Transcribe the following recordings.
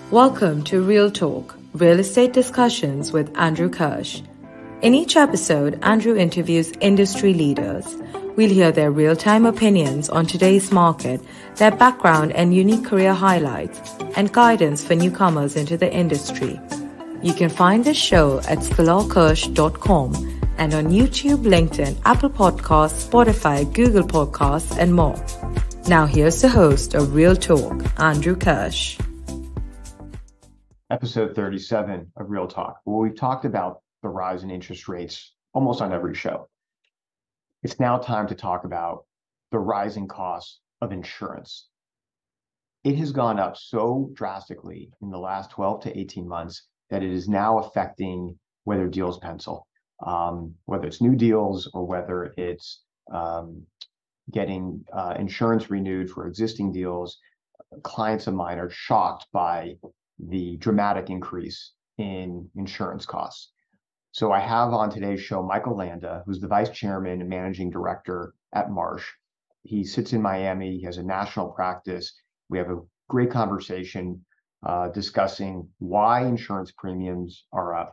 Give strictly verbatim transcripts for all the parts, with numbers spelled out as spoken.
Welcome to Real Talk, Real Estate Discussions with Andrew Kirsch. In each episode, Andrew interviews industry leaders. We'll hear their real-time opinions on today's market, their background and unique career highlights, and guidance for newcomers into the industry. You can find this show at scalar kirsch dot com and on YouTube, LinkedIn, Apple Podcasts, Spotify, Google Podcasts, and more. Now here's the host of Real Talk, Andrew Kirsch. Episode thirty-seven of Real Talk, where we've talked about the rise in interest rates almost on every show. It's now time to talk about the rising costs of insurance. It has gone up so drastically in the last twelve to eighteen months that it is now affecting whether deals pencil, um, whether it's new deals or whether it's um, getting uh, insurance renewed for existing deals. Clients of mine are shocked by the dramatic increase in insurance costs. So I have on today's show Michael Landa, who's the vice chairman and managing director at Marsh. He sits in Miami. He has a national practice. We have a great conversation uh, discussing why insurance premiums are up.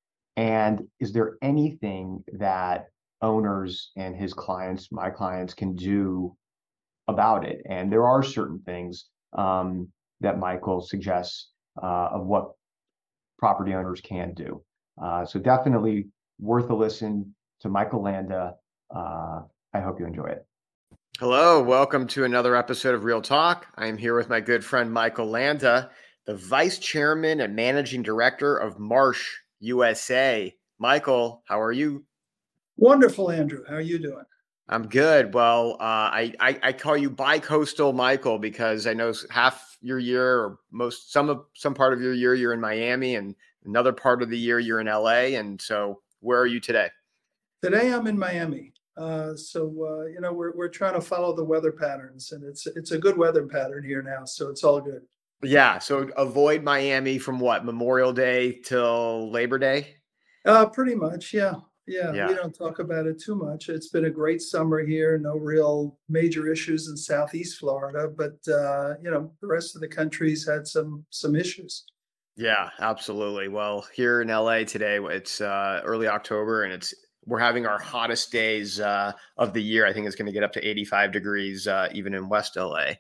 And is there anything that owners and his clients, my clients, can do about it? And there are certain things um, that Michael suggests uh, of what property owners can do. Uh, so definitely worth a listen to Michael Landa. Uh, I hope you enjoy it. Hello, welcome to another episode of Real Talk. I am here with my good friend Michael Landa, the vice chairman and managing director of Marsh U S A. Michael, how are you? Wonderful, Andrew. How are you doing? I'm good. Well, uh, I, I I call you bi-coastal Michael because I know half your year or most some of some part of your year you're in Miami and another part of the year you're in L A. And so, where are you today? Today I'm in Miami. Uh, so uh, you know we're we're trying to follow the weather patterns, and it's it's a good weather pattern here now, so it's all good. Yeah. So avoid Miami from what, Memorial Day till Labor Day? Uh, pretty much, yeah. Yeah, Yeah. we don't talk about it too much. It's been a great summer here. No real major issues in Southeast Florida, but uh, you know, the rest of the country's had some some issues. Yeah, absolutely. Well, here in L A today, it's uh, early October, and it's we're having our hottest days uh, of the year. I think it's going to get up to eighty-five degrees, uh, even in West L A.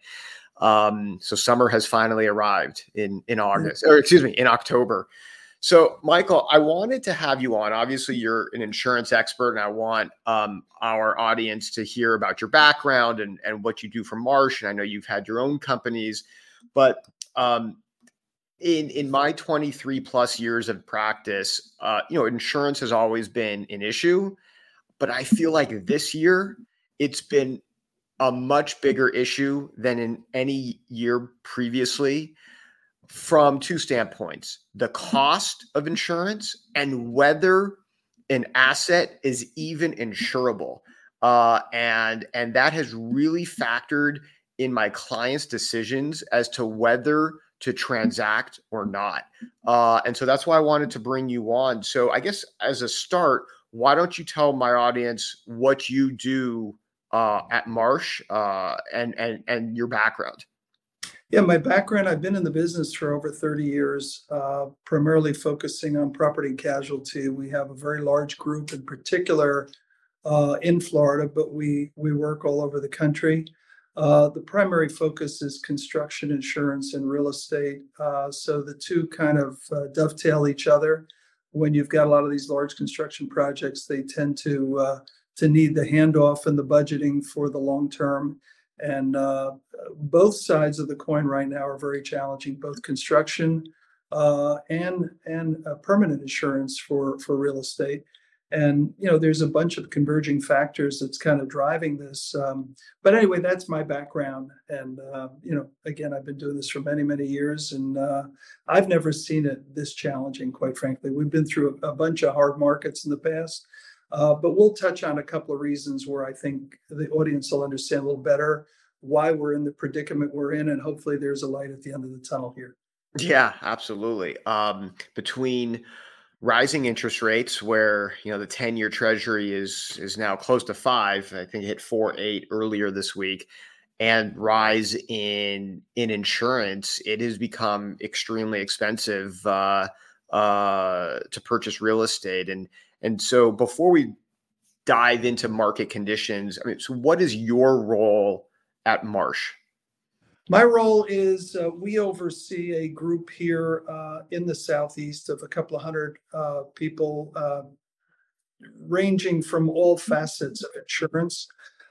Um, so summer has finally arrived in in August, or excuse me, in October. So, Michael, I wanted to have you on. Obviously, you're an insurance expert, and I want um, our audience to hear about your background and, and what you do for Marsh. And I know you've had your own companies, but um, in in my twenty-three plus years of practice, uh, you know, insurance has always been an issue, but I feel like this year it's been a much bigger issue than in any year previously, from two standpoints: the cost of insurance and whether an asset is even insurable. Uh, and, and that has really factored in my clients' decisions as to whether to transact or not. Uh, and so that's why I wanted to bring you on. So I guess as a start, why don't you tell my audience what you do uh, at Marsh uh, and, and, and your background? Yeah, my background, I've been in the business for over thirty years, uh, primarily focusing on property and casualty. We have a very large group in particular uh, in Florida, but we, we work all over the country. Uh, the primary focus is construction insurance and real estate. Uh, so the two kind of uh, dovetail each other. When you've got a lot of these large construction projects, they tend to, uh, to need the handoff and the budgeting for the long term. And uh, both sides of the coin right now are very challenging, both construction uh, and and uh, permanent insurance for, for real estate. And, you know, there's a bunch of converging factors that's kind of driving this. Um, but anyway, that's my background. And, uh, you know, again, I've been doing this for many, many years, and uh, I've never seen it this challenging, quite frankly. We've been through a, a bunch of hard markets in the past. Uh, but we'll touch on a couple of reasons where I think the audience will understand a little better why we're in the predicament we're in, and hopefully there's a light at the end of the tunnel here. Yeah, absolutely. Um, between rising interest rates, where you know the ten-year Treasury is is now close to five, I think it hit four point eight earlier this week, and rise in in insurance, it has become extremely expensive uh, uh, to purchase real estate. And and so before we dive into market conditions, I mean, so what is your role at Marsh? My role is uh, we oversee a group here uh, in the Southeast of a couple of hundred uh, people, uh, ranging from all facets of insurance.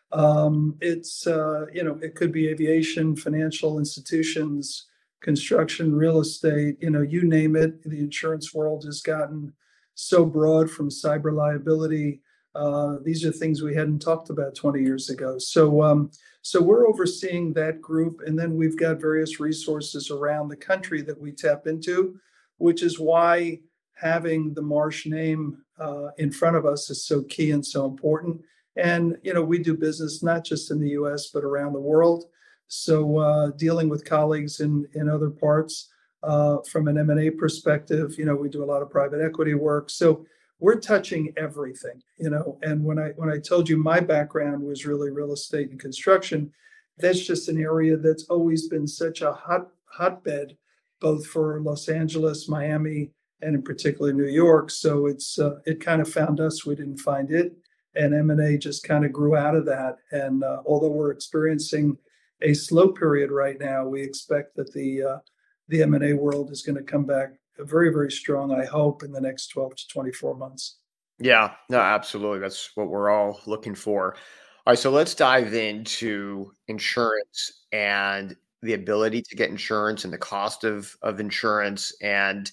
Um, it's, uh, you know, it could be aviation, financial institutions, construction, real estate, you know, you name it. The insurance world has gotten so broad, from cyber liability. Uh, these are things we hadn't talked about twenty years ago. So, um, so we're overseeing that group, and then we've got various resources around the country that we tap into, which is why having the Marsh name uh, in front of us is so key and so important. And, you know, we do business not just in the U S, but around the world. So uh, dealing with colleagues in, in other parts uh, from an M and A perspective, you know, we do a lot of private equity work. So we're touching everything, you know, and when I when I told you my background was really real estate and construction, that's just an area that's always been such a hot hotbed, both for Los Angeles, Miami, and in particular New York. So it's uh, it kind of found us, we didn't find it. And M and A just kind of grew out of that. And uh, although we're experiencing a slow period right now, we expect that the uh, the M and A world is going to come back very, very strong, I hope, in the next twelve to twenty-four months. Yeah, no, absolutely. That's what we're all looking for. All right, so let's dive into insurance and the ability to get insurance and the cost of of insurance. And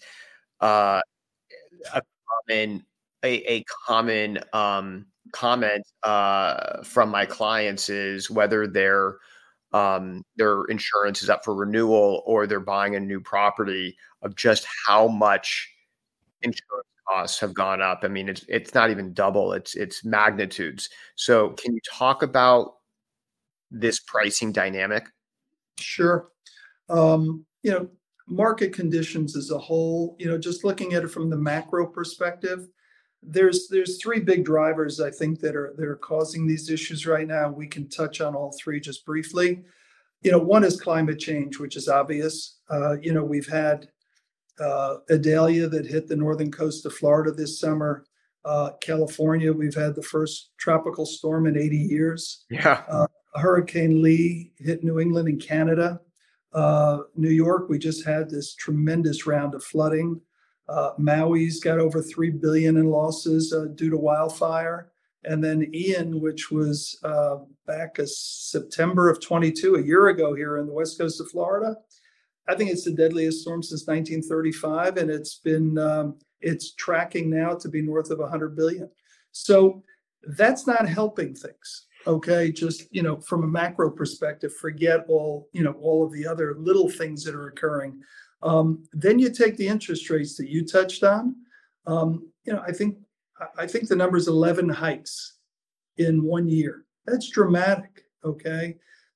uh, a common a, a common um, comment uh, from my clients is whether their um, their insurance is up for renewal or they're buying a new property, of just how much insurance costs have gone up. I mean, it's it's not even double; it's it's magnitudes. So, can you talk about this pricing dynamic? Sure. Um, you know, market conditions as a whole, you know, just looking at it from the macro perspective, there's there's three big drivers I think that are that are causing these issues right now. We can touch on all three just briefly. You know, one is climate change, which is obvious. Uh, you know, we've had uh, Idalia that hit the northern coast of Florida this summer. Uh, California, we've had the first tropical storm in eighty years. Yeah. Uh, Hurricane Lee hit New England and Canada. Uh, New York, we just had this tremendous round of flooding. Uh, Maui's got over three billion dollars in losses uh, due to wildfire. And then Ian, which was uh, back as September of twenty-two, a year ago here in the west coast of Florida. I think it's the deadliest storm since nineteen thirty-five, and it's been um, it's tracking now to be north of one hundred billion dollars. So that's not helping things. Okay, just, you know, from a macro perspective, forget all, you know, all of the other little things that are occurring. Um, then you take the interest rates that you touched on. Um, you know, I think I think the number is eleven hikes in one year. That's dramatic. Okay,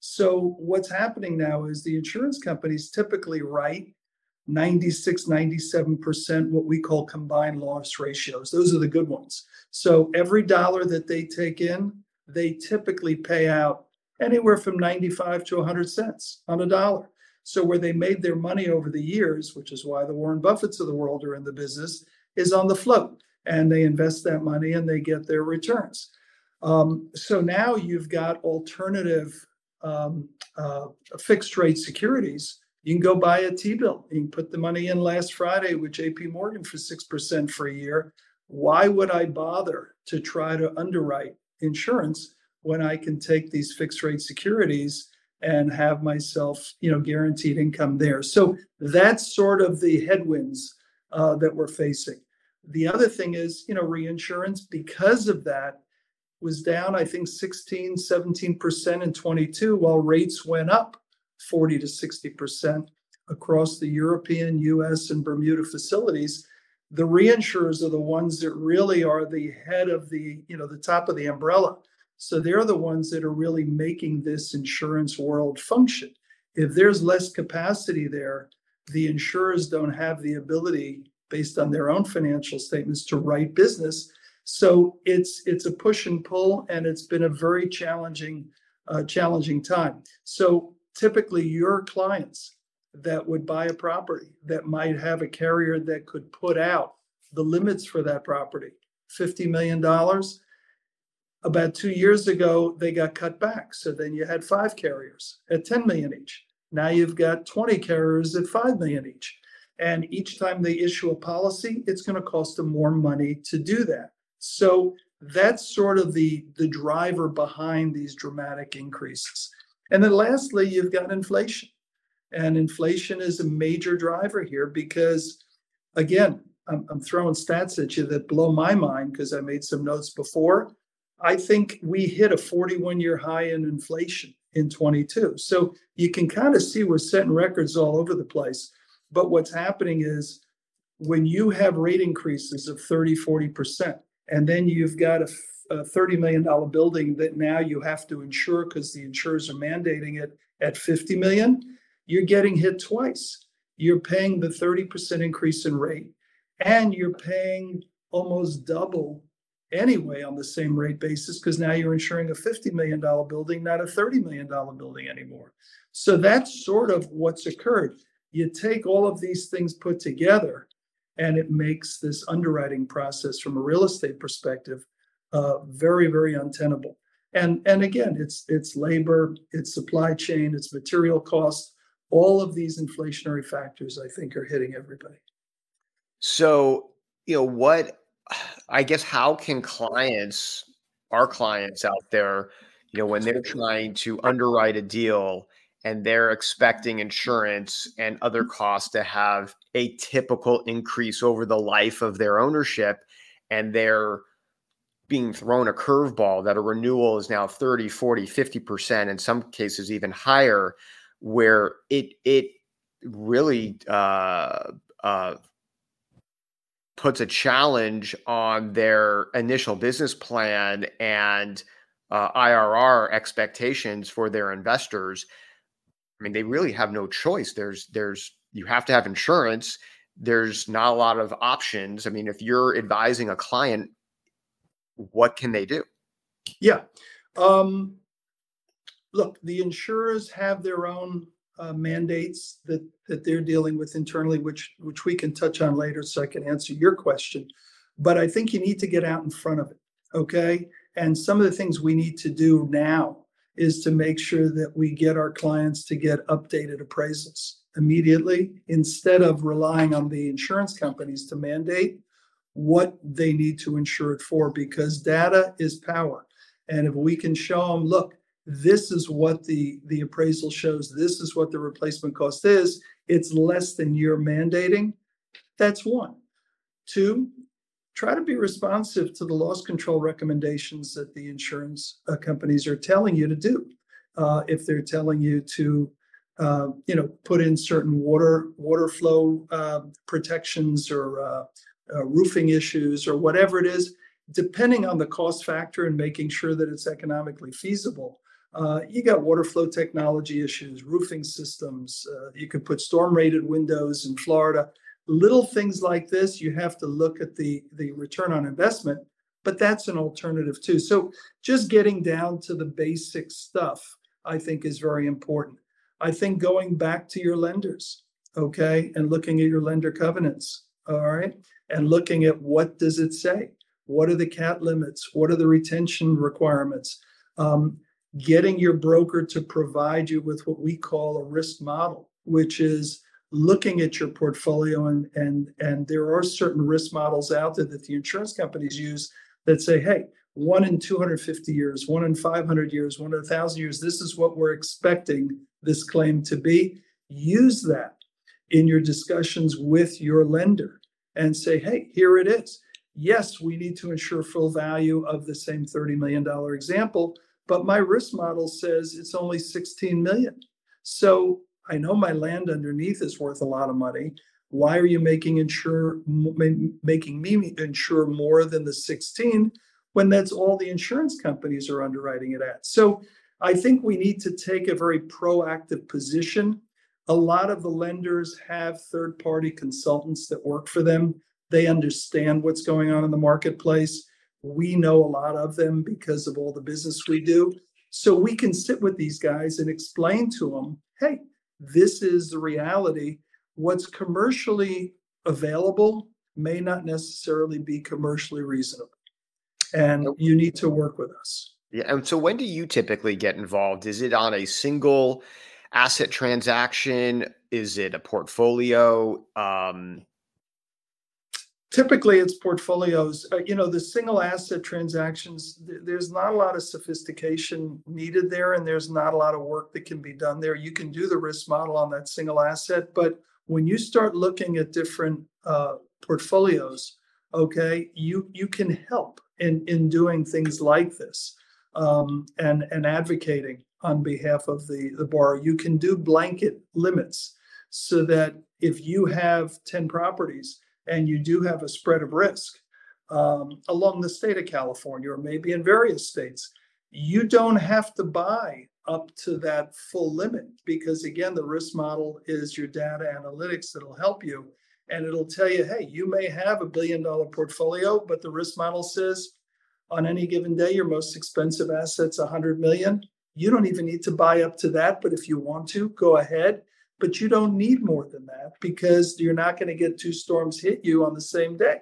so what's happening now is the insurance companies typically write ninety-six, ninety-seven percent what we call combined loss ratios. Those are the good ones. So every dollar that they take in, they typically pay out anywhere from ninety-five to one hundred cents on a dollar. So where they made their money over the years, which is why the Warren Buffetts of the world are in the business, is on the float. And they invest that money and they get their returns. Um, so now you've got alternative um, uh, fixed rate securities. You can go buy a T-bill. You can put the money in last Friday with J P Morgan for six percent for a year. Why would I bother to try to underwrite insurance when I can take these fixed rate securities and have myself, you know, guaranteed income there? So that's sort of the headwinds uh, that we're facing. The other thing is, you know, reinsurance, because of that, was down, I think, sixteen, seventeen percent in twenty-two, while rates went up forty to sixty percent across the European, U S, and Bermuda facilities. The reinsurers are the ones that really are the head of the, you know, the top of the umbrella. So they're the ones that are really making this insurance world function. If there's less capacity there, the insurers don't have the ability, based on their own financial statements, to write business. So it's it's a push and pull, and it's been a very challenging uh, challenging time. So typically your clients that would buy a property that might have a carrier that could put out the limits for that property, fifty million dollars. About two years ago, they got cut back. So then you had five carriers at ten million each. Now you've got twenty carriers at five million each. And each time they issue a policy, it's going to cost them more money to do that. So that's sort of the, the driver behind these dramatic increases. And then lastly, you've got inflation. And inflation is a major driver here because, again, I'm, I'm throwing stats at you that blow my mind because I made some notes before. I think we hit a forty-one year high in inflation in twenty-two. So you can kind of see we're setting records all over the place. But what's happening is when you have rate increases of thirty, forty percent, and then you've got a, a thirty million dollars building that now you have to insure because the insurers are mandating it at fifty million dollars, you're getting hit twice. You're paying the thirty percent increase in rate, and you're paying almost double anyway on the same rate basis because now you're insuring a fifty million dollars building, not a thirty million dollars building anymore. So that's sort of what's occurred. You take all of these things put together, and it makes this underwriting process from a real estate perspective uh, very, very untenable. And, and again, it's it's labor, it's supply chain, it's material costs. All of these inflationary factors, I think, are hitting everybody. So, you know, what, I guess, how can clients, our clients out there, you know, when they're trying to underwrite a deal and they're expecting insurance and other costs to have a typical increase over the life of their ownership, and they're being thrown a curveball that a renewal is now thirty, forty, fifty percent, in some cases even higher, where it it really uh, uh, puts a challenge on their initial business plan and uh, I R R expectations for their investors. I mean, they really have no choice. There's, there's, you have to have insurance. There's not a lot of options. I mean, if you're advising a client, what can they do? Yeah. Um, look, the insurers have their own uh, mandates that, that they're dealing with internally, which, which we can touch on later so I can answer your question. But I think you need to get out in front of it. Okay. And some of the things we need to do now is to make sure that we get our clients to get updated appraisals immediately instead of relying on the insurance companies to mandate what they need to insure it for, because data is power. And if we can show them, look, this is what the, the appraisal shows, this is what the replacement cost is, it's less than you're mandating, that's one. Two, try to be responsive to the loss control recommendations that the insurance uh, companies are telling you to do. Uh, if they're telling you to, uh, you know, put in certain water water flow uh, protections or uh, uh, roofing issues or whatever it is, depending on the cost factor and making sure that it's economically feasible. Uh, you got water flow technology issues, roofing systems. Uh, you could put storm rated windows in Florida. Little things like this, you have to look at the, the return on investment, but that's an alternative too. So just getting down to the basic stuff, I think, is very important. I think going back to your lenders, okay, and looking at your lender covenants, all right, and looking at what does it say? What are the cat limits? What are the retention requirements? Um, getting your broker to provide you with what we call a risk model, which is looking at your portfolio, and and and there are certain risk models out there that the insurance companies use that say, hey, one in two hundred fifty years, one in five hundred years, one in one thousand years, this is what we're expecting this claim to be. Use that in your discussions with your lender and say, hey, here it is. Yes, we need to insure full value of the same thirty million dollars example, but my risk model says it's only sixteen million dollars. So I know my land underneath is worth a lot of money. Why are you making insure making me insure more than the sixteen when that's all the insurance companies are underwriting it at? So I think we need to take a very proactive position. A lot of the lenders have third-party consultants that work for them. They understand what's going on in the marketplace. We know a lot of them because of all the business we do. So we can sit with these guys and explain to them, hey, this is the reality. What's commercially available may not necessarily be commercially reasonable. And you need to work with us. Yeah. And so when do you typically get involved? Is it on a single asset transaction? Is it a portfolio? Um, Typically, it's portfolios. Uh, you know, the single asset transactions, th- there's not a lot of sophistication needed there, and there's not a lot of work that can be done there. You can do the risk model on that single asset, but when you start looking at different uh, portfolios, okay, you you can help in in doing things like this, um, and and advocating on behalf of the the borrower. You can do blanket limits so that if you have ten properties and you do have a spread of risk um, along the state of California, or maybe in various states, you don't have to buy up to that full limit, because again, the risk model is your data analytics that'll help you. And it'll tell you, hey, you may have a billion dollar portfolio, but the risk model says on any given day, your most expensive asset's one hundred million. You don't even need to buy up to that, but if you want to, go ahead. But you don't need more than that, because you're not going to get two storms hit you on the same day.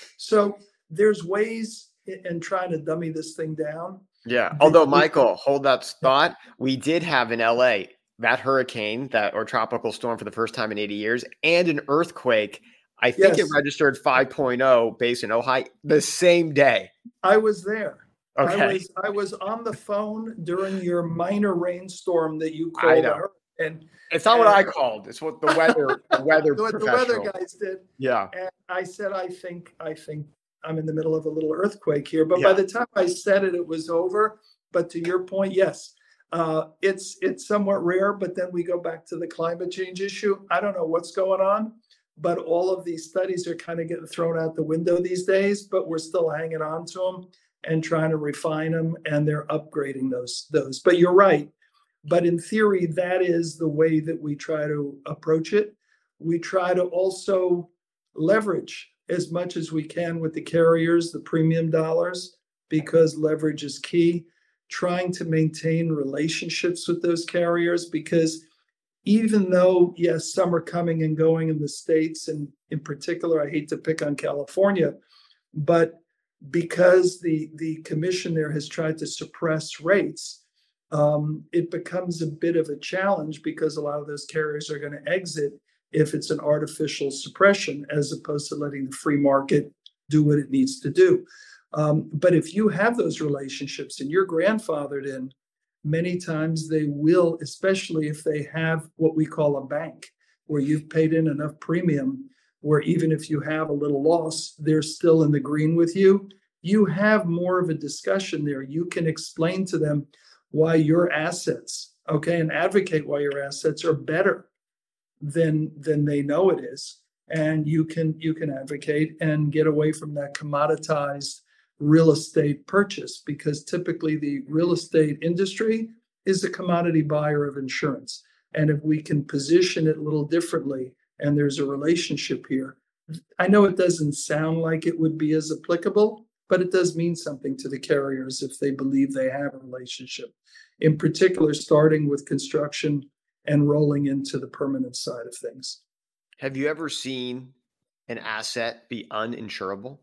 So there's ways in trying to dummy this thing down. Yeah. Although, Michael, hold that thought. We did have in L A that hurricane, that or tropical storm for the first time in eighty years, and an earthquake. I think Yes. it registered five point oh base in Ojai the same day. I was there. Okay. I was I was on the phone during your minor rainstorm that you I called. know. a hur- And It's not what I called. It's what the weather, the weather, what the weather professional. guys did. Yeah. And I said, I think, I think I'm in the middle of a little earthquake here. But Yeah. by the time I said it, it was over. But to your point, yes, uh, it's it's somewhat rare. But then we go back to the climate change issue. I don't know what's going on, but all of these studies are kind of getting thrown out the window these days. But we're still hanging on to them and trying to refine them, and they're upgrading those those. But you're right. But in theory, that is the way that we try to approach it. We try to also leverage as much as we can with the carriers, the premium dollars, because leverage is key. Trying to maintain relationships with those carriers, because even though, yes, some are coming and going in the States, and in particular, I hate to pick on California, but because the, the commission there has tried to suppress rates, um, it becomes a bit of a challenge, because a lot of those carriers are going to exit if it's an artificial suppression, as opposed to letting the free market do what it needs to do. Um, but if you have those relationships and you're grandfathered in, many times they will, especially if they have what we call a bank, where you've paid in enough premium, where even if you have a little loss, they're still in the green with you. You have more of a discussion there. You can explain to them why your assets, okay, and advocate why your assets are better than than they know it is. And you can you can advocate and get away from that commoditized real estate purchase, because typically the real estate industry is a commodity buyer of insurance. And if we can position it a little differently, and there's a relationship here, I know it doesn't sound like it would be as applicable, but it does mean something to the carriers if they believe they have a relationship, in particular, starting with construction and rolling into the permanent side of things. Have you ever seen an asset be uninsurable?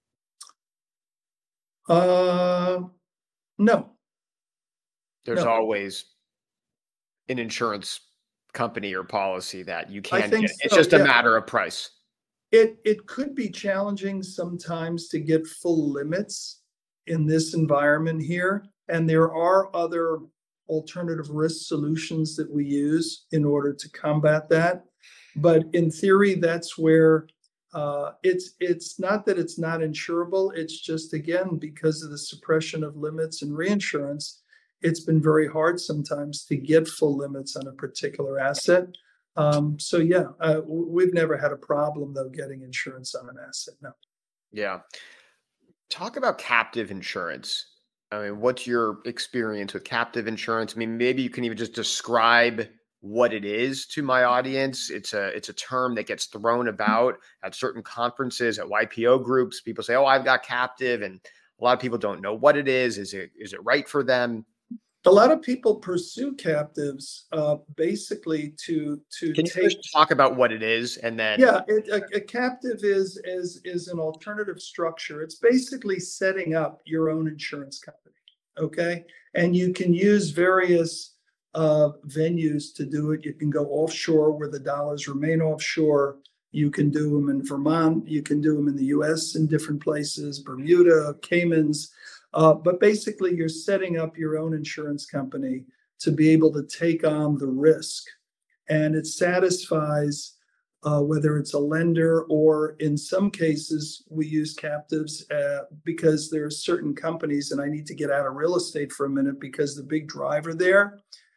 Uh, no. There's No. always an insurance company or policy that you I can't think get. It's so, just a yeah. matter of price. It it could be challenging sometimes to get full limits in this environment here. And there are other alternative risk solutions that we use in order to combat that. But in theory, that's where uh, it's it's not that it's not insurable. It's just, again, because of the suppression of limits and reinsurance, it's been very hard sometimes to get full limits on a particular asset. Um, so yeah, uh, w- we've never had a problem though getting insurance on an asset. No. Yeah. Talk about captive insurance. I mean, what's your experience with captive insurance? I mean, maybe you can even just describe what it is to my audience. It's a it's a term that gets thrown about at certain conferences, at Y P O groups. People say, "Oh, I've got captive," and a lot of people don't know what it is. Is it is it right for them? A lot of people pursue captives uh, basically to to Can you take. first talk about what it is and then? Yeah, it, a, a captive is is is an alternative structure. It's basically setting up your own insurance company. Okay, and you can use various uh, venues to do it. You can go offshore where the dollars remain offshore. You can do them in Vermont. You can do them in the U S in different places, Bermuda, Caymans. Uh, but basically, you're setting up your own insurance company to be able to take on the risk. And it satisfies uh, whether it's a lender or in some cases, we use captives uh, because there are certain companies, and I need to get out of real estate for a minute because the big driver there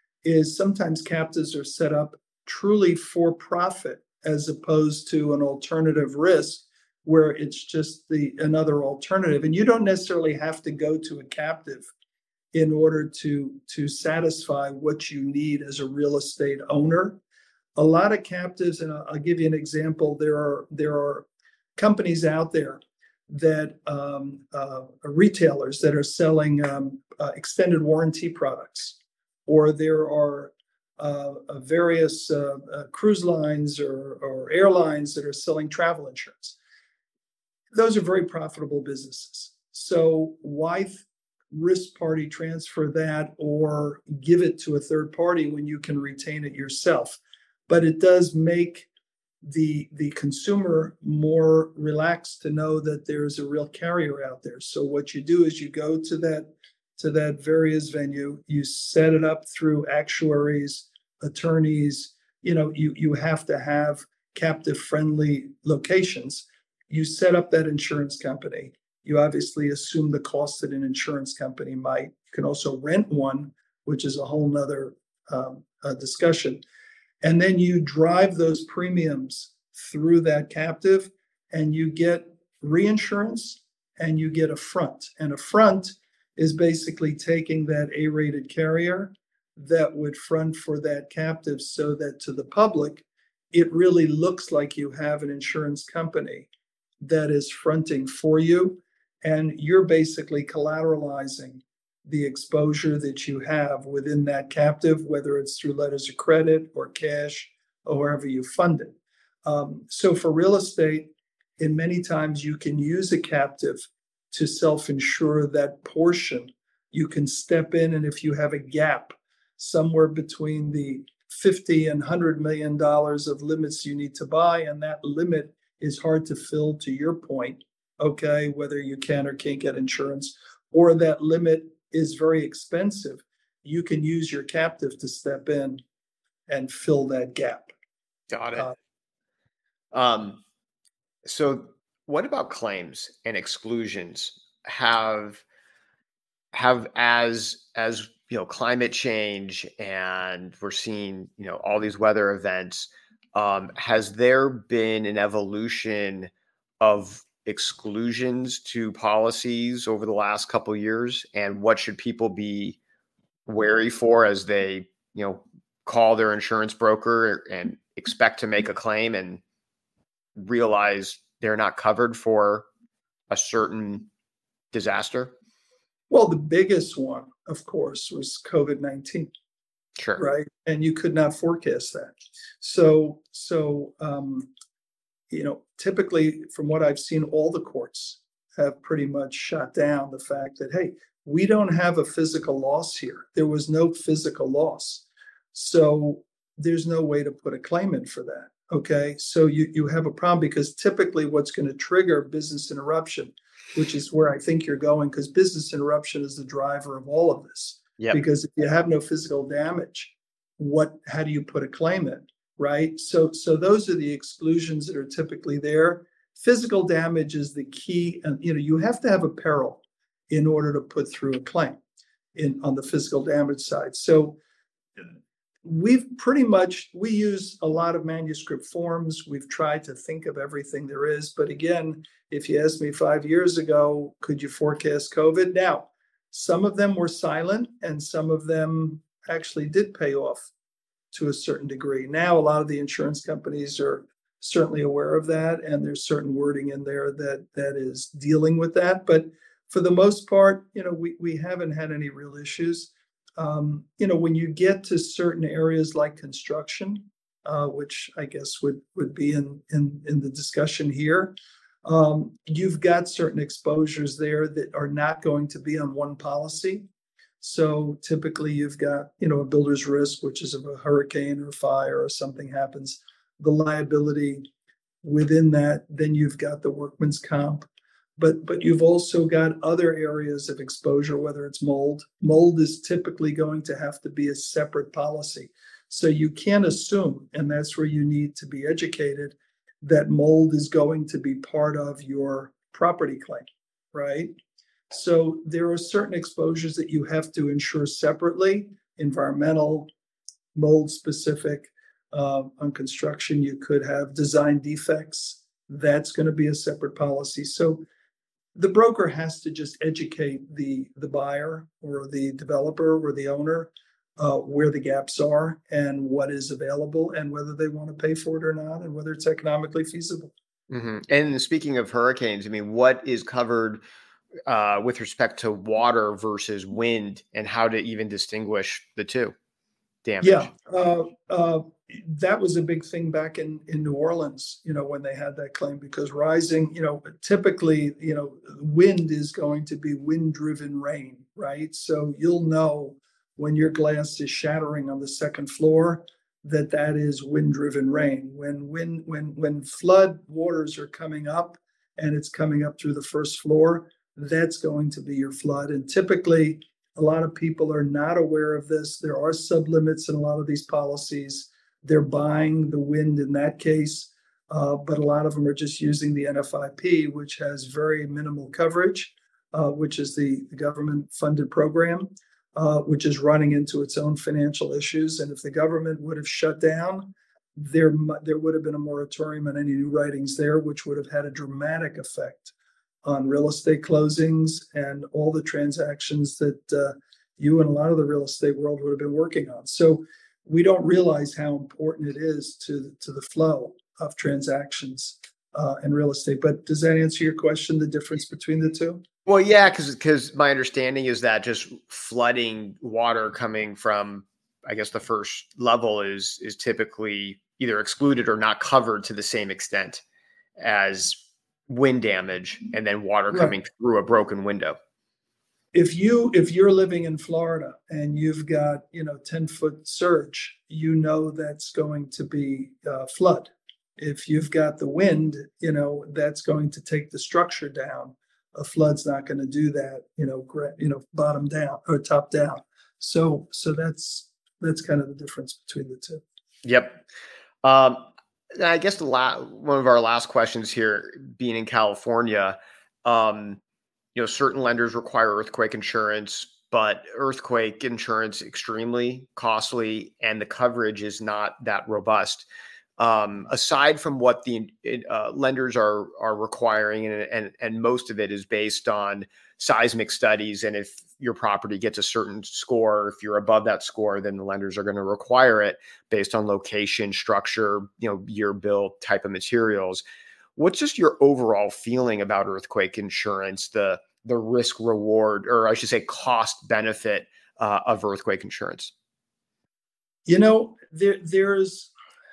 is sometimes captives are set up truly for profit as opposed to an alternative risk where it's just the another alternative. And you don't necessarily have to go to a captive in order to, to satisfy what you need as a real estate owner. A lot of captives, and I'll, I'll give you an example, there are there are companies out there that um, uh, retailers that are selling um, uh, extended warranty products, or there are uh, uh, various uh, uh, cruise lines or, or airlines that are selling travel insurance. Those are very profitable businesses. So why th- risk party transfer that or give it to a third party when you can retain it yourself? But it does make the the consumer more relaxed to know that there's a real carrier out there. So what you do is you go to that to that various venue, you set it up through actuaries, attorneys. You know, you you have to have captive friendly locations. You set up that insurance company. You obviously assume the cost that an insurance company might. You can also rent one, which is a whole nother um, uh, discussion. And then you drive those premiums through that captive and you get reinsurance and you get a front. And a front is basically taking that A-rated carrier that would front for that captive so that to the public, it really looks like you have an insurance company that is fronting for you. And you're basically collateralizing the exposure that you have within that captive, whether it's through letters of credit or cash or wherever you fund it. Um, so for real estate, in many times you can use a captive to self-insure that portion. You can step in, and if you have a gap somewhere between the fifty and one hundred million dollars of limits you need to buy, and that limit is hard to fill, to your point, okay, whether you can or can't get insurance, or that limit is very expensive, you can use your captive to step in and fill that gap. Got it. Uh, um, so what about claims and exclusions? Have have as as you know, climate change and we're seeing, you know, all these weather events, um, has there been an evolution of exclusions to policies over the last couple of years, and what should people be wary for as they, you know, call their insurance broker and expect to make a claim and realize they're not covered for a certain disaster? Well, the biggest one, of course, was COVID nineteen. Sure. Right. And you could not forecast that. So, so, um, you know, typically from what I've seen, all the courts have pretty much shot down the fact that, hey, we don't have a physical loss here. There was no physical loss. So there's no way to put a claim in for that. Okay. So you, you have a problem because typically what's going to trigger business interruption, which is where I think you're going, because business interruption is the driver of all of this. Yep. Because if you have no physical damage, what, how do you put a claim in? Right. So, so those are the exclusions that are typically there. Physical damage is the key. And, you know, you have to have a peril in order to put through a claim in on the physical damage side. So we've pretty much, we use a lot of manuscript forms. We've tried to think of everything there is. But again, if you asked me five years ago, could you forecast COVID? Now, some of them were silent and some of them actually did pay off to a certain degree. Now, a lot of the insurance companies are certainly aware of that, and there's certain wording in there that that is dealing with that. But for the most part, you know, we, we haven't had any real issues. Um, you know, when you get to certain areas like construction, uh, which I guess would would be in in in the discussion here, um, you've got certain exposures there that are not going to be on one policy. So typically you've got, you know, a builder's risk, which is if a hurricane or fire or something happens, the liability within that, then you've got the workman's comp. But but you've also got other areas of exposure, whether it's mold. Mold is typically going to have to be a separate policy. So you can't assume, and that's where you need to be educated, that mold is going to be part of your property claim, right? So there are certain exposures that you have to insure separately, environmental, mold specific. Uh, on construction, you could have design defects. That's going to be a separate policy. So the broker has to just educate the, the buyer or the developer or the owner uh, where the gaps are and what is available and whether they want to pay for it or not and whether it's economically feasible. Mm-hmm. And speaking of hurricanes, I mean, what is covered uh, with respect to water versus wind and how to even distinguish the two damage? Yeah, uh, uh, that was a big thing back in, in New Orleans, you know, when they had that claim, because rising, you know, typically, you know, wind is going to be wind-driven rain, right? So you'll know when your glass is shattering on the second floor that that is wind-driven rain. When wind, when when flood waters are coming up and it's coming up through the first floor, that's going to be your flood. And typically, a lot of people are not aware of this. There are sublimits in a lot of these policies. They're buying the wind in that case, uh, but a lot of them are just using the N F I P, which has very minimal coverage, uh, which is the, the government-funded program, uh, which is running into its own financial issues. And if the government would have shut down, there, there would have been a moratorium on any new writings there, which would have had a dramatic effect on real estate closings and all the transactions that uh, you and a lot of the real estate world would have been working on. So we don't realize how important it is to, to the flow of transactions uh, in real estate. But does that answer your question, the difference between the two? Well, yeah, because because my understanding is that just flooding water coming from, I guess, the first level is is typically either excluded or not covered to the same extent as wind damage and then water coming right through a broken window. If you if you're living in Florida and you've got, you know, ten foot surge, you know that's going to be uh, flood. If you've got the wind, you know, that's going to take the structure down. A flood's not going to do that, you know, gra- you know, bottom down or top down. So so that's that's kind of the difference between the two. Yep. Um, I guess the la- one of our last questions here, being in California, um, you know, certain lenders require earthquake insurance, but earthquake insurance extremely costly, and the coverage is not that robust. Um, aside from what the uh, lenders are are requiring, and, and and most of it is based on seismic studies, and if your property gets a certain score, if you're above that score, then the lenders are going to require it based on location, structure, you know, year built, type of materials. What's just your overall feeling about earthquake insurance, the the risk reward, or I should say cost benefit uh, of earthquake insurance? You know, there there's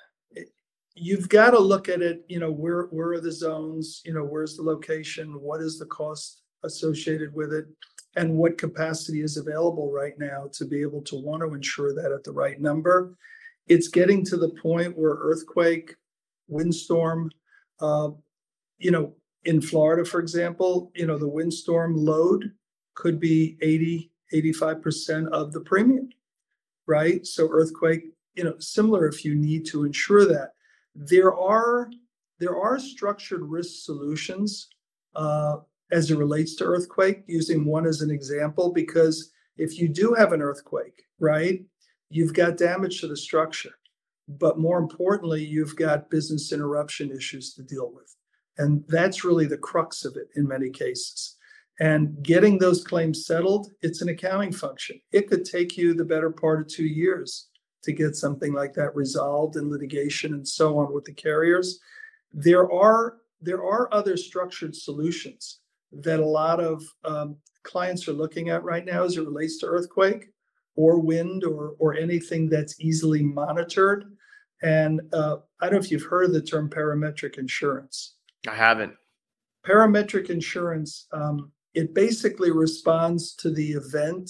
you've got to look at it, you know, where where are the zones, you know, where's the location, what is the cost associated with it, and what capacity is available right now to be able to want to insure that at the right number. It's getting to the point where earthquake, windstorm, uh, you know, in Florida, for example, you know, the windstorm load could be eighty, eighty-five percent of the premium, right? So earthquake, you know, similar if you need to insure that. There are there are structured risk solutions uh, as it relates to earthquake, using one as an example, because if you do have an earthquake, right, you've got damage to the structure, but more importantly, you've got business interruption issues to deal with. And that's really the crux of it in many cases. And getting those claims settled, it's an accounting function. It could take you the better part of two years to get something like that resolved in litigation and so on with the carriers. There are there are other structured solutions that a lot of um, clients are looking at right now as it relates to earthquake. or wind or, or anything that's easily monitored. And uh, I don't know if you've heard of the term parametric insurance. I haven't. Parametric insurance, um, it basically responds to the event,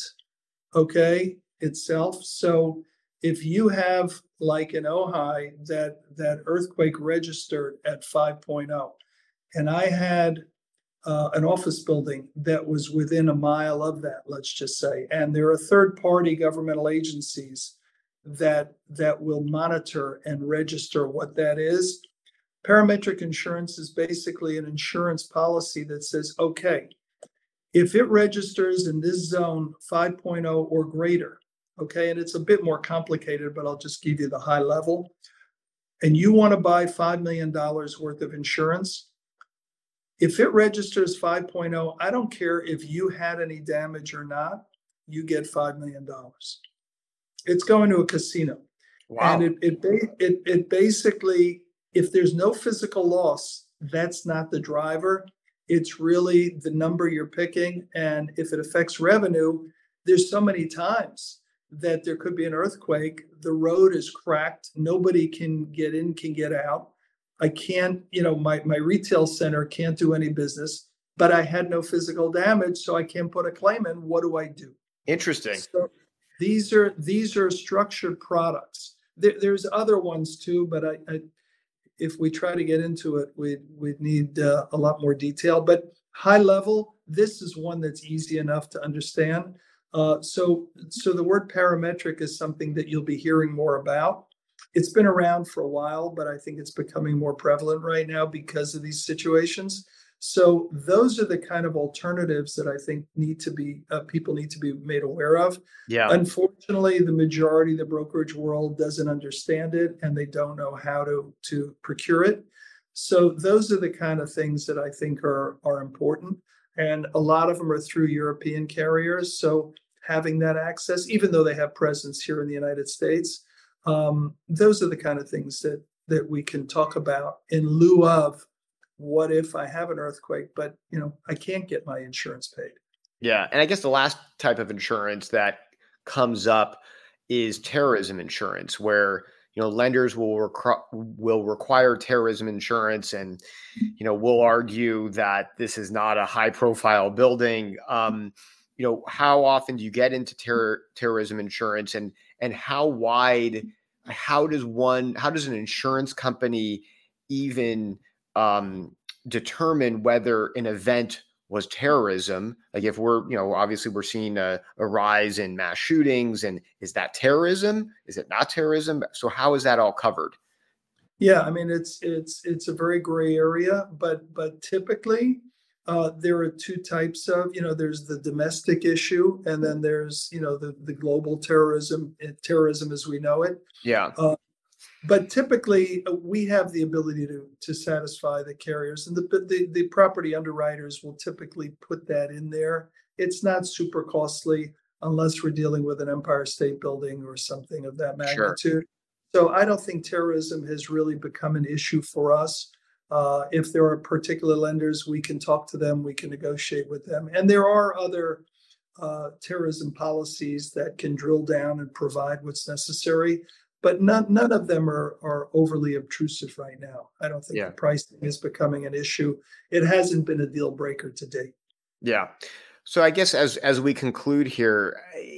okay, itself. So if you have, like in Ojai, that, that earthquake registered at five point oh, and I had uh, an office building that was within a mile of that, let's just say, and there are third-party governmental agencies that that will monitor and register what that is. Parametric insurance is basically an insurance policy that says, okay, if it registers in this zone five point oh or greater, okay, and it's a bit more complicated, but I'll just give you the high level, and you want to buy five million dollars worth of insurance, if it registers five point oh, I don't care if you had any damage or not, you get five million dollars. It's going to a casino. Wow. And it, it, it, it basically, if there's no physical loss, that's not the driver. It's really the number you're picking. And if it affects revenue, there's so many times that there could be an earthquake. The road is cracked. Nobody can get in, can get out. I can't, you know, my, my retail center can't do any business, but I had no physical damage, so I can't put a claim in. What do I do? Interesting. So these are these are structured products. There, there's other ones too, but I, I if we try to get into it, we we need uh, a lot more detail. But high level, this is one that's easy enough to understand. Uh, so so the word parametric is something that you'll be hearing more about. It's been around for a while, but I think it's becoming more prevalent right now because of these situations. So those are the kind of alternatives that I think need to be, uh, people need to be made aware of. Yeah. Unfortunately, the majority of the brokerage world doesn't understand it and they don't know how to, to procure it. So those are the kind of things that I think are, are important. And a lot of them are through European carriers. So having that access, even though they have presence here in the United States, um, those are the kind of things that, that we can talk about in lieu of, what if I have an earthquake, but you know, I can't get my insurance paid? Yeah. And I guess the last type of insurance that comes up is terrorism insurance, where, you know, lenders will requ- will require terrorism insurance, and, you know, will argue that this is not a high profile building. Um, you know, how often do you get into terror, terrorism insurance, and, and how wide, how does one, how does an insurance company even um, determine whether an event was terrorism? Like if we're, you know, obviously we're seeing a, a rise in mass shootings, and is that terrorism? Is it not terrorism? So how is that all covered? Yeah, I mean, it's, it's, it's a very gray area, but, but typically uh, there are two types of, you know, there's the domestic issue, and then there's, you know, the, the global terrorism, terrorism as we know it. Yeah. Uh, But typically, uh, we have the ability to to satisfy the carriers, and the, the the property underwriters will typically put that in there. It's not super costly unless we're dealing with an Empire State Building or something of that magnitude. Sure. So I don't think terrorism has really become an issue for us. Uh, if there are particular lenders, we can talk to them, we can negotiate with them, and there are other uh, terrorism policies that can drill down and provide what's necessary. But none, none of them are, are overly obtrusive right now. I don't think yeah. the pricing is becoming an issue. It hasn't been a deal breaker to date. Yeah. So I guess as as we conclude here,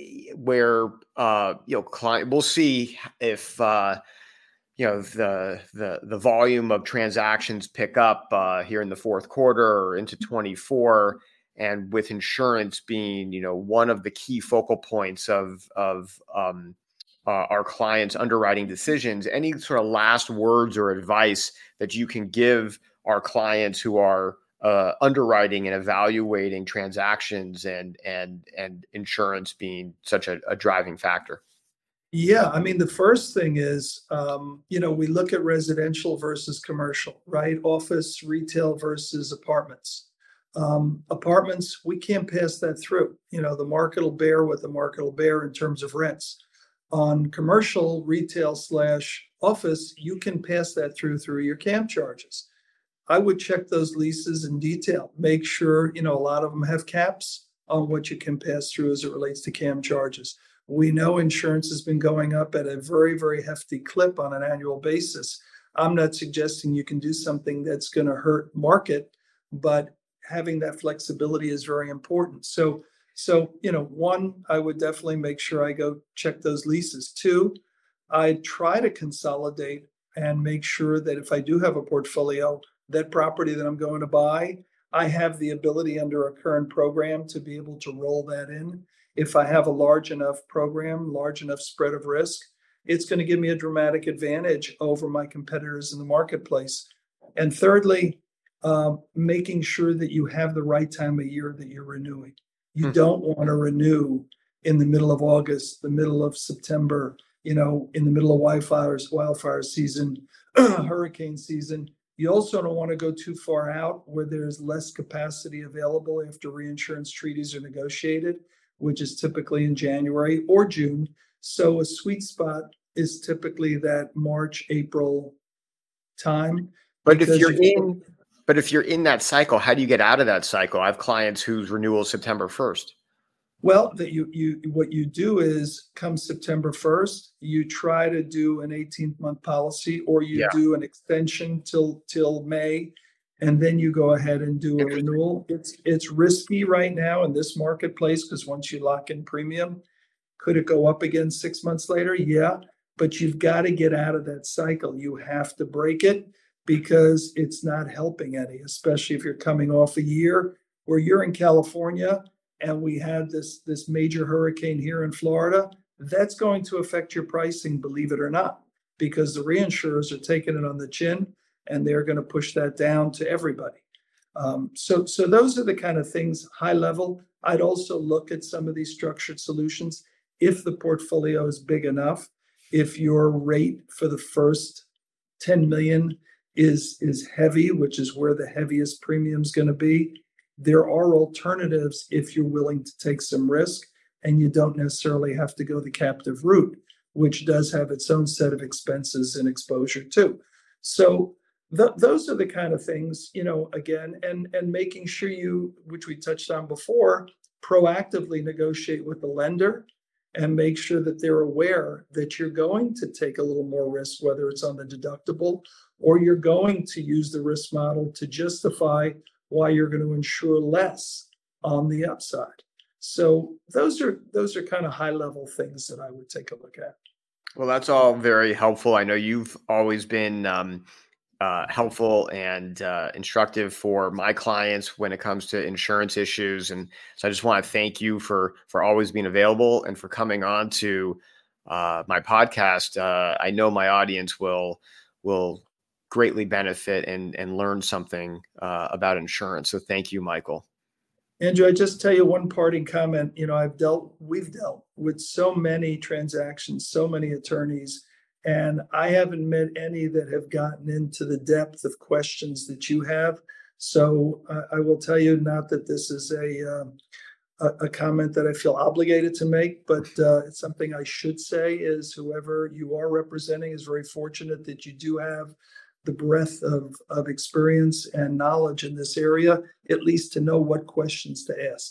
where uh, you know, client, we'll see if uh, you know the the the volume of transactions pick up uh, here in the fourth quarter or into twenty-four, and with insurance being, you know, one of the key focal points of of um, Uh, our clients' underwriting decisions. Any sort of last words or advice that you can give our clients who are uh, underwriting and evaluating transactions, and and and insurance being such a, a driving factor? Yeah, I mean, the first thing is, um, you know, we look at residential versus commercial, right? Office, retail versus apartments. Um, apartments, we can't pass that through. You know, the market will bear what the market will bear in terms of rents. On commercial, retail slash office, you can pass that through through your C A M charges. I would check those leases in detail. Make sure, you know, a lot of them have caps on what you can pass through as it relates to C A M charges. We know insurance has been going up at a very, very hefty clip on an annual basis. I'm not suggesting you can do something that's going to hurt market, but having that flexibility is very important. So, so you know, one, I would definitely make sure I go check those leases. Two, I try to consolidate and make sure that if I do have a portfolio, that property that I'm going to buy, I have the ability under a current program to be able to roll that in. If I have a large enough program, large enough spread of risk, it's going to give me a dramatic advantage over my competitors in the marketplace. And thirdly, um, making sure that you have the right time of year that you're renewing. You mm-hmm. don't want to renew in the middle of August, the middle of September, you know, in the middle of wildfires, wildfire season, hurricane season. You also don't want to go too far out where there's less capacity available after reinsurance treaties are negotiated, which is typically in January or June. So a sweet spot is typically that March, April time. But if you're in, but if you're in that cycle, how do you get out of that cycle? I have clients whose renewal is September first. Well, that you you what you do is come September first, you try to do an eighteen month policy, or you yeah. do an extension till till May, and then you go ahead and do a renewal. It's it's risky right now in this marketplace because once you lock in premium, could it go up again six months later? Yeah, but you've got to get out of that cycle. You have to break it because it's not helping any, especially if you're coming off a year where you're in California and we had this, this major hurricane here in Florida. That's going to affect your pricing, believe it or not, because the reinsurers are taking it on the chin and they're going to push that down to everybody. Um, so, so those are the kind of things, high level. I'd also look at some of these structured solutions. If the portfolio is big enough, if your rate for the first ten million is, is heavy, which is where the heaviest premium is going to be, there are alternatives if you're willing to take some risk and you don't necessarily have to go the captive route, which does have its own set of expenses and exposure too. So th- those are the kind of things, you know, again, and, and making sure you, which we touched on before, proactively negotiate with the lender and make sure that they're aware that you're going to take a little more risk, whether it's on the deductible or you're going to use the risk model to justify why you're going to insure less on the upside. So those are those are kind of high level things that I would take a look at. Well, that's all very helpful. I know you've always been um, uh, helpful and uh, instructive for my clients when it comes to insurance issues. And so I just want to thank you for for always being available and for coming on to uh, my podcast. Uh, I know my audience will will greatly benefit and, and learn something uh, about insurance. So thank you, Michael. Andrew, I just tell you one parting comment. You know, I've dealt, we've dealt with so many transactions, so many attorneys, and I haven't met any that have gotten into the depth of questions that you have. So uh, I will tell you, not that this is a, um, a, a comment that I feel obligated to make, but uh, it's something I should say is whoever you are representing is very fortunate that you do have the breadth of, of experience and knowledge in this area, at least to know what questions to ask.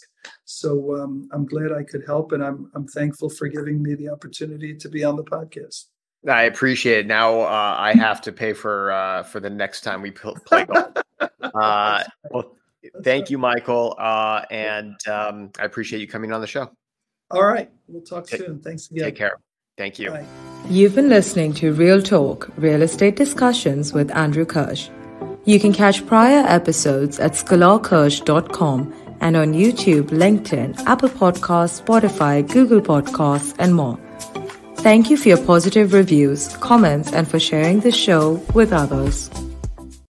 So um, I'm glad I could help, and I'm I'm thankful for giving me the opportunity to be on the podcast. I appreciate it. Now uh, I have to pay for uh, for the next time we play golf. uh, well, thank you, Michael, uh, and um, I appreciate you coming on the show. All right, we'll talk take, soon. Thanks again. Take care. Thank you. Bye. You've been listening to Real Talk, Real Estate Discussions with Andrew Kirsch. You can catch prior episodes at scholar kirsch dot com and on YouTube, LinkedIn, Apple Podcasts, Spotify, Google Podcasts, and more. Thank you for your positive reviews, comments, and for sharing the show with others.